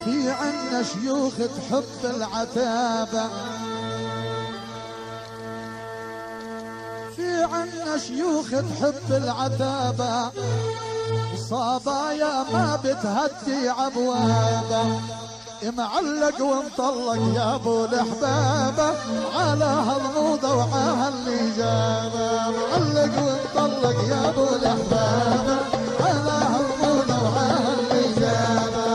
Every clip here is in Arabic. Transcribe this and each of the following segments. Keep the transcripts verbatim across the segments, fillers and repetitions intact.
في عنا شيوخ تحب العتابة، في عنا شيوخ تحب العتابة، صبايا ما بتهدي عبوابة، معلق ومطلق يا ابو الحبابة على هالموضة وعلى الإجابة، معلق ومطلق يا ابو الحبابة على هالموضة وعلى الإجابة.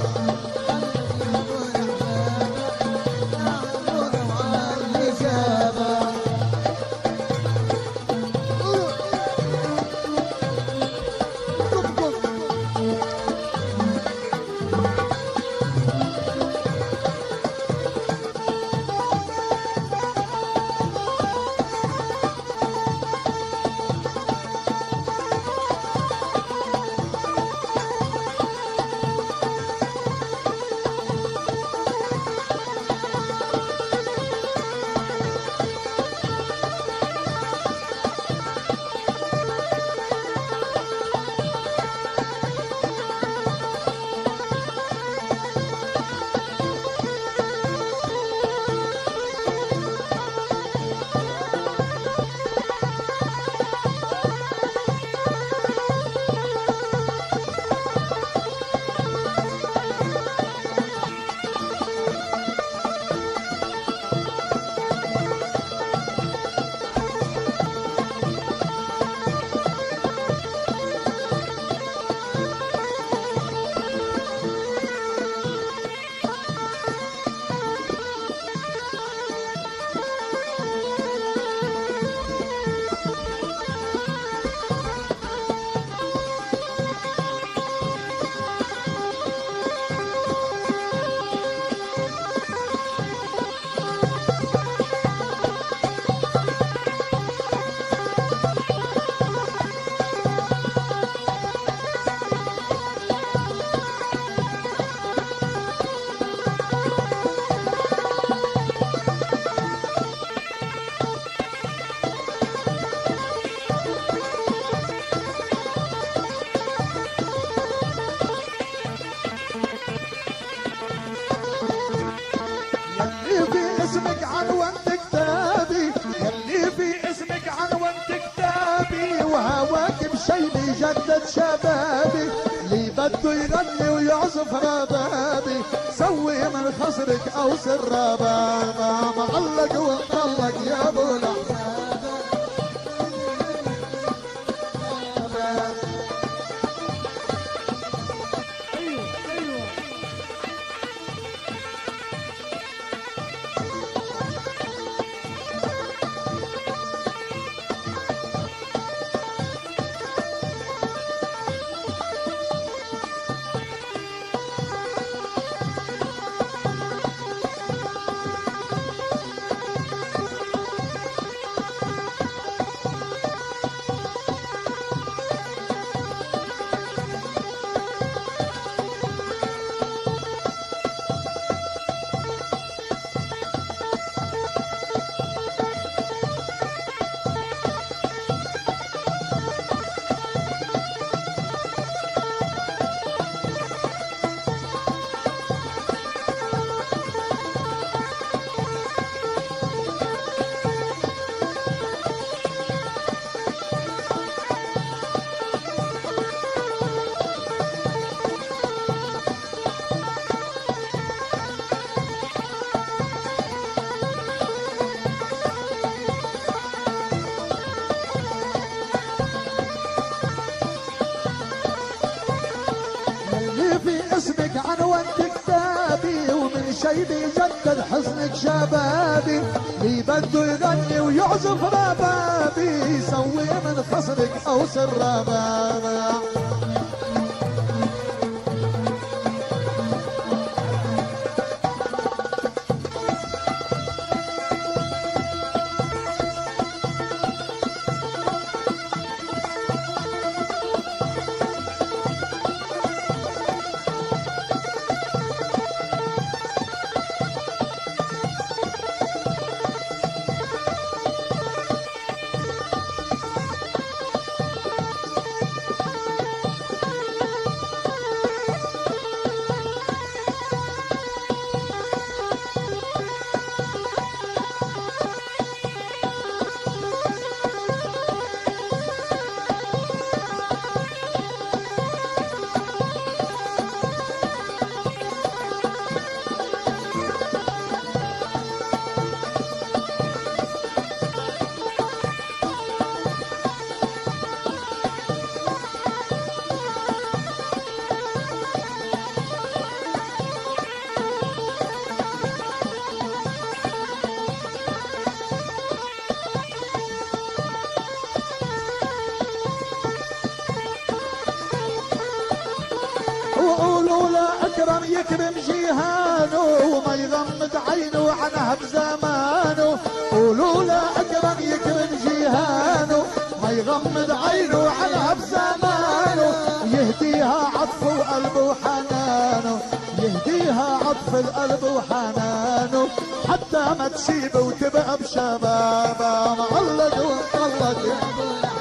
اسمك عنوان كتابي، يلي في اسمك عنوان كتابي، وهواك بشي بيجدد شبابي، اللي بده يغني ويعزف ربابي، سوي من خصرك او سر ربابة، معلق ومطلق يا ابو العبابة. اسمك عنوان كتابي، ومن شي بيجدد حزنك شبابي، اللي بده يغني ويعزف ربابي، يسوي من خصرك او سر ربابة. يكرم جيهانه وما يغمض عينه عنها بزمانه. قولوا له اكرم يكرم جيهانه ما يغمض عينه عنها بزمانه. يهديها عطف وقلب وحنانه، يهديها عطف القلب وحنانه، حتى ما تسيب وتبقى بشبابها. معلق ومطلق